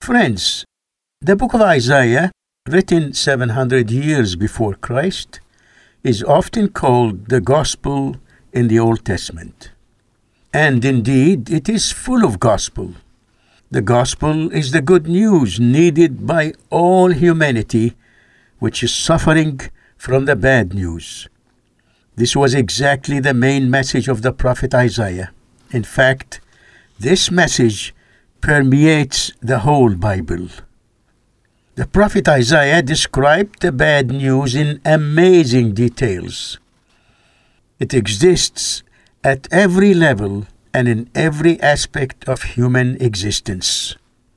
Friends, the book of Isaiah, written 700 years before Christ, is often called the Gospel in the Old Testament. And indeed, it is full of gospel. The gospel is the good news needed by all humanity, which is suffering from the bad news. This was exactly the main message of the prophet Isaiah. In fact, this message permeates the whole Bible. The prophet Isaiah described the bad news in amazing details. It exists at every level and in every aspect of human existence.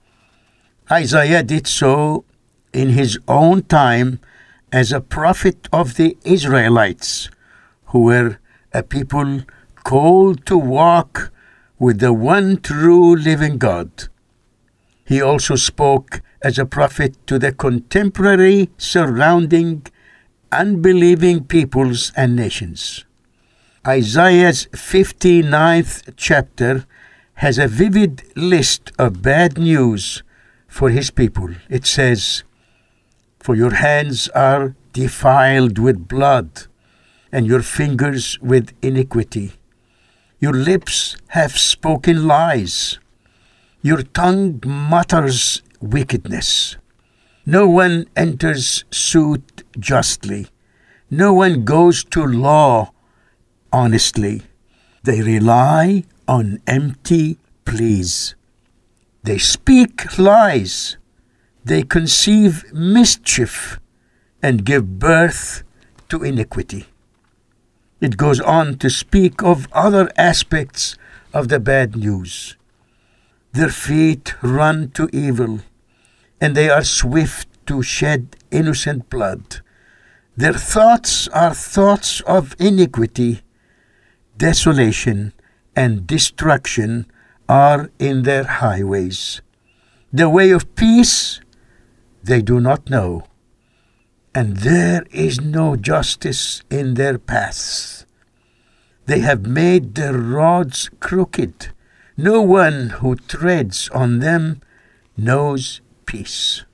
Isaiah did so in his own time as a prophet of the Israelites, who were a people called to walk with the one true living God. He also spoke as a prophet to the contemporary surrounding unbelieving peoples and nations. Isaiah's 59th chapter has a vivid list of bad news for his people. It says, "For your hands are defiled with blood, and your fingers with iniquity. Your lips have spoken lies. Your tongue mutters wickedness. No one enters suit justly. No one goes to law honestly. They rely on empty pleas. They speak lies. They conceive mischief and give birth to iniquity." It goes on to speak of other aspects of the bad news. Their feet run to evil, and they are swift to shed innocent blood. Their thoughts are thoughts of iniquity. Desolation and destruction are in their highways. The way of peace they do not know, and there is no justice in their paths. They have made their roads crooked. No one who treads on them knows peace.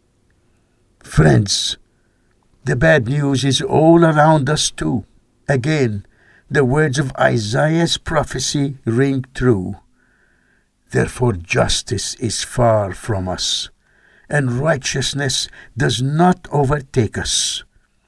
Friends, the bad news is all around us too. Again, the words of Isaiah's prophecy ring true. Therefore justice is far from us, and righteousness does not overtake us.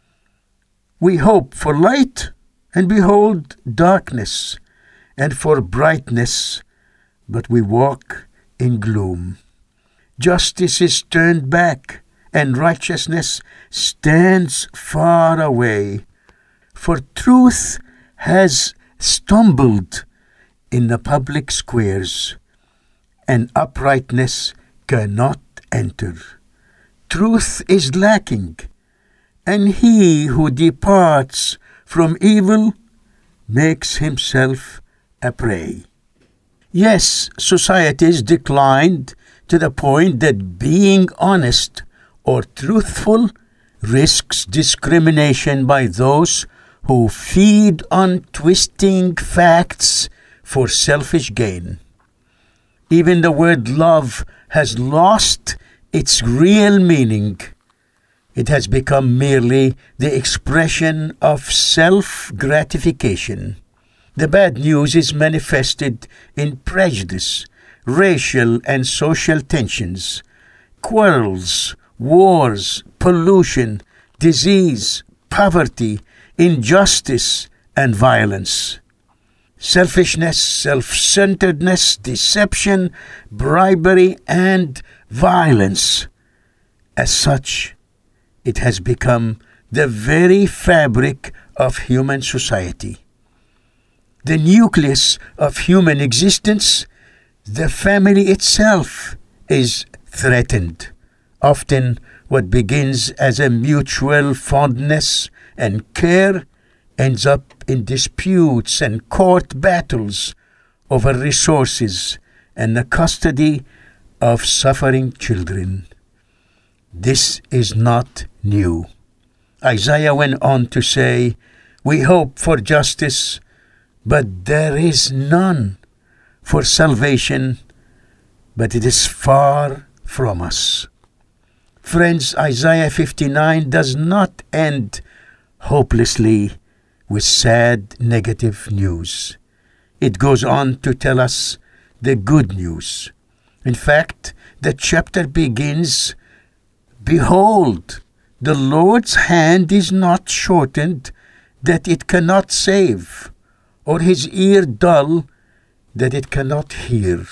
We hope for light, and behold darkness, and for brightness, but we walk in gloom. Justice is turned back, and righteousness stands far away. For truth has stumbled in the public squares, and uprightness cannot enter. Truth is lacking, and he who departs from evil makes himself a prey. Yes, societies declined to the point that being honest or truthful risks discrimination by those who feed on twisting facts for selfish gain. Even the word love has lost its real meaning. It has become merely the expression of self-gratification. The bad news is manifested in prejudice, racial and social tensions, quarrels, wars, pollution, disease, poverty, injustice, and violence. Selfishness, self-centeredness, deception, bribery, and violence. As such, it has become the very fabric of human society. The nucleus of human existence, the family itself, is threatened. Often what begins as a mutual fondness and care ends up in disputes and court battles over resources and the custody of suffering children. This is not new. Isaiah went on to say, "We hope for justice, but there is none, for salvation, but it is far from us. Friends, Isaiah 59 does not end hopelessly with sad, negative news. It goes on to tell us the good news. In fact, the chapter begins, "Behold, the Lord's hand is not shortened, that it cannot save, or his ear dull, that it cannot hear."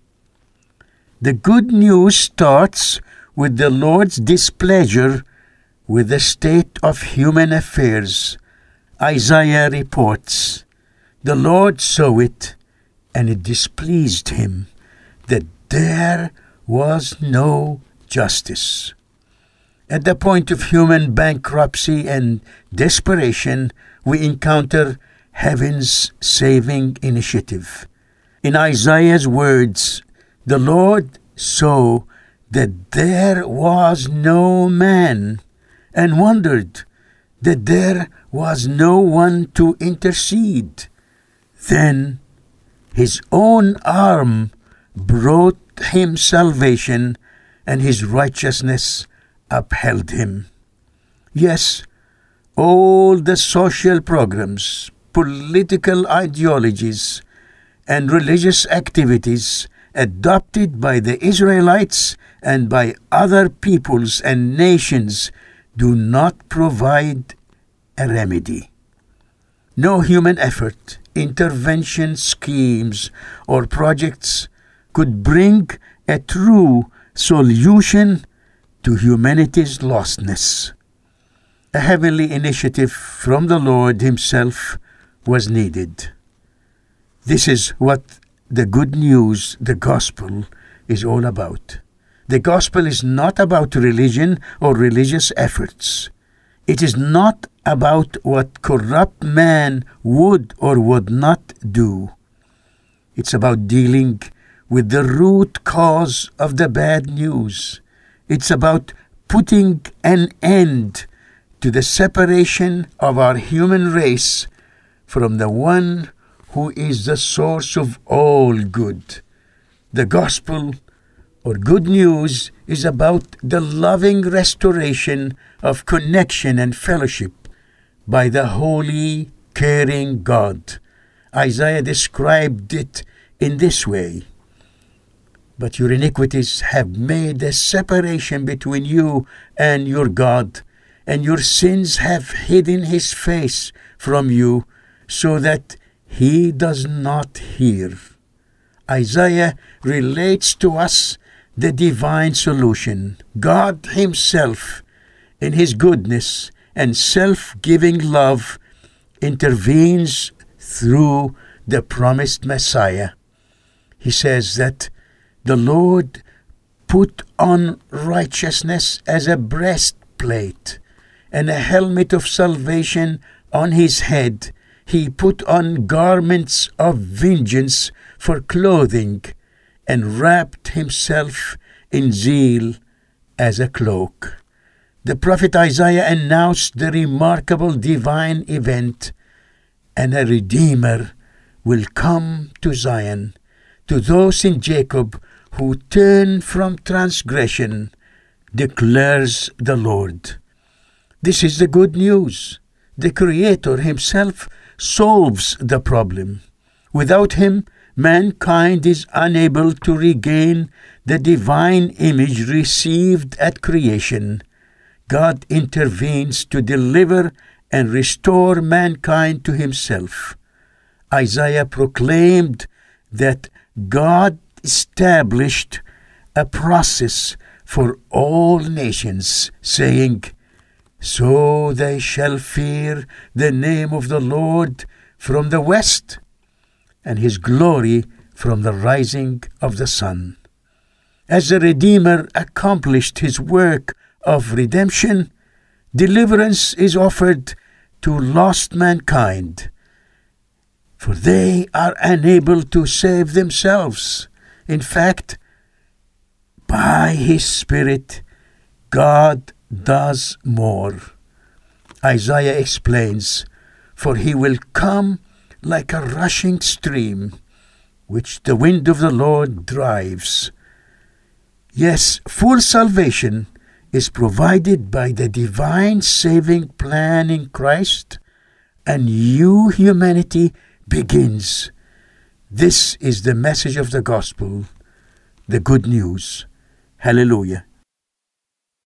The good news starts with the Lord's displeasure with the state of human affairs. Isaiah reports, "The Lord saw it, and it displeased him, that there was no justice." At the point of human bankruptcy and desperation, we encounter heaven's saving initiative. In Isaiah's words, "The Lord saw that there was no man, and wondered that there was no one to intercede. Then his own arm brought him salvation, and his righteousness upheld him." Yes, all the social programs, political ideologies, and religious activities adopted by the Israelites and by other peoples and nations do not provide a remedy. No human effort, intervention schemes, or projects could bring a true solution to humanity's lostness. A heavenly initiative from the Lord Himself was needed. This is what the good news, the gospel, is all about. The gospel is not about religion or religious efforts. It is not about what corrupt man would or would not do. It's about dealing with the root cause of the bad news. It's about putting an end to the separation of our human race from the one who is the source of all good. The gospel, or good news, is about the loving restoration of connection and fellowship by the holy, caring God. Isaiah described it in this way: "But your iniquities have made a separation between you and your God, and your sins have hidden His face from you, so that He does not hear." Isaiah relates to us the divine solution. God Himself, in His goodness and self-giving love, intervenes through the promised Messiah. He says that the Lord put on righteousness as a breastplate and a helmet of salvation on His head. He put on garments of vengeance for clothing, and wrapped Himself in zeal as a cloak. The prophet Isaiah announced the remarkable divine event, and a Redeemer will come to Zion, to those in Jacob who turn from transgression, declares the Lord. This is the good news. The Creator Himself solves the problem. Without Him, mankind is unable to regain the divine image received at creation. God intervenes to deliver and restore mankind to Himself. Isaiah proclaimed that God established a process for all nations, saying, "So they shall fear the name of the Lord from the west, and His glory from the rising of the sun." As the Redeemer accomplished His work of redemption, deliverance is offered to lost mankind, for they are unable to save themselves. In fact, by His Spirit, God does more. Isaiah explains, "For He will come like a rushing stream, which the wind of the Lord drives." Yes, full salvation is provided by the divine saving plan in Christ, and new humanity begins. This is the message of the gospel, the good news. Hallelujah.